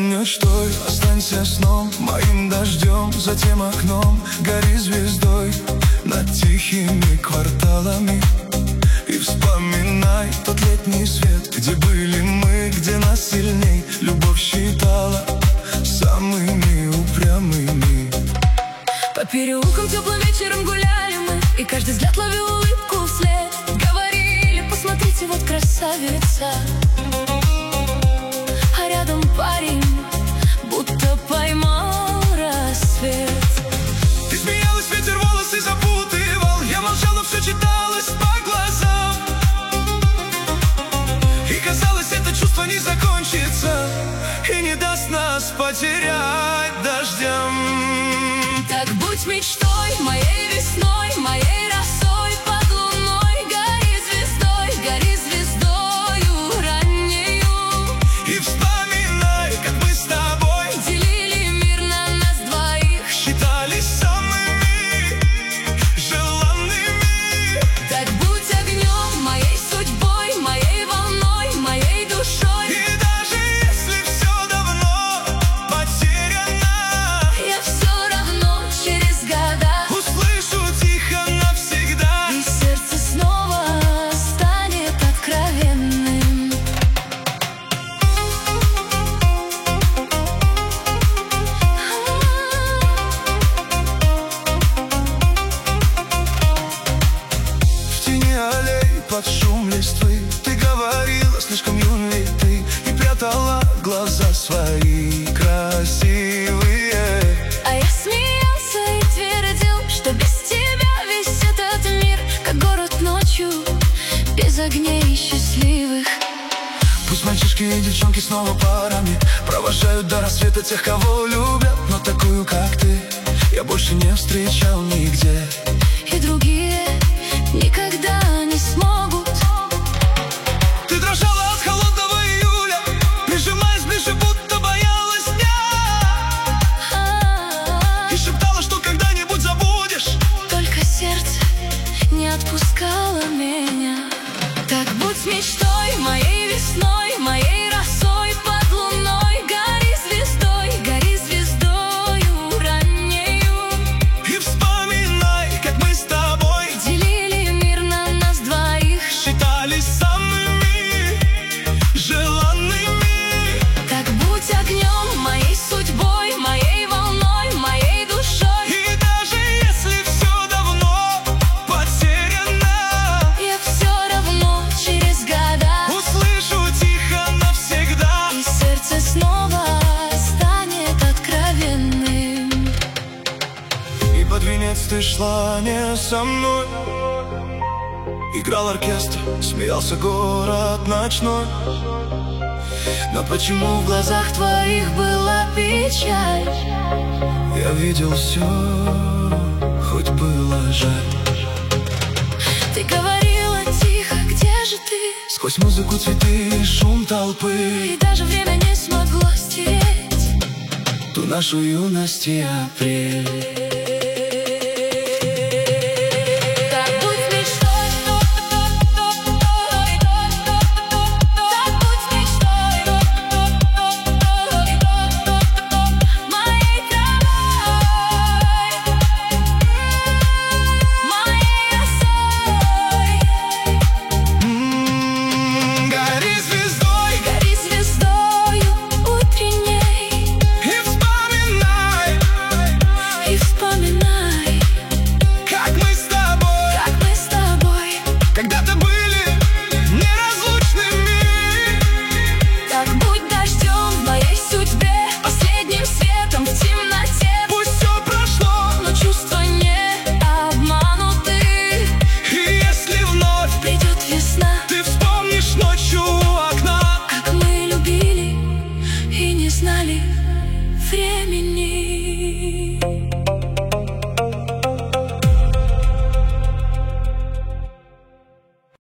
мечтой, останься сном, моим дождем, затем окном. Гори звездой над тихими кварталами и вспоминай тот летний свет, где были мы, где нас сильней любовь считала самыми упрямыми. По переулкам теплым вечером гуляли мы, и каждый взгляд ловил улыбку вслед. Говорили: посмотрите, вот красавица. А рядом парень будто поймал рассвет. Ты смеялась, ветер волосы запутывал, я молчал, но все читалось по глазам. И казалось, это чувство не закончится и не даст нас потерять дождем. Так будь мечтой, моей весной, моей росой под луной. Гори звездою раннею и вспоминай, как мы с тобой делили мир на нас двоих, считались самыми желанными. Так будь огнем, моей судьбой, моей волной, моей душой. И даже если все давно потеряно, Я все равно через года услышу тихо навсегда, и сердце снова станет откровенным. в тени аллей под шум листвы ты говорила слишком юной ты и прятала глаза свои красивые. А я смеялся и твердил, что без тебя весь этот мир как город ночью, без огней и счастливых. Пусть мальчишки и девчонки снова парами провожают до рассвета тех, кого любят, но такую, как ты, я больше не встречал нигде. И другие никогда не смогут. Ты дрожала от холодного июля, прижимаясь ближе, будто боялась дня, и шептала, что когда-нибудь забудешь. Только сердце не отпускало меня. Так будь мечтой, моей весной, моей росой под луной. Гори звездою раннею И вспоминай, как мы с тобой делили мир на нас двоих, считались самыми желанными. так будь огнем, моей судьбой, моей волной, моей душой. И даже если все давно потеряно, Я все равно через года услышу тихо навсегда, и сердце снова станет откровенным. и под венец ты шла не со мной. Играл оркестр, смеялся город ночной. Но почему в глазах Твоих была печаль. я видел все, хоть было жаль. Ты говорила тихо, где же ты? Сквозь музыку, цветы и шум толпы И даже время не смогло стереть ту нашу юность и апрель. Так будь мечтой, так будь мечтой, моей травой, моей росой. Гори Звездою утренней и вспоминай, и вспоминай, как мы с тобой когда-то были неразлучными. Так будь дождем в моей судьбе, последним светом в темноте. Пусть все прошло, Но чувства не обмануты. и если вновь Придет весна, ты вспомнишь ночью у окна, как мы любили и не знали времени.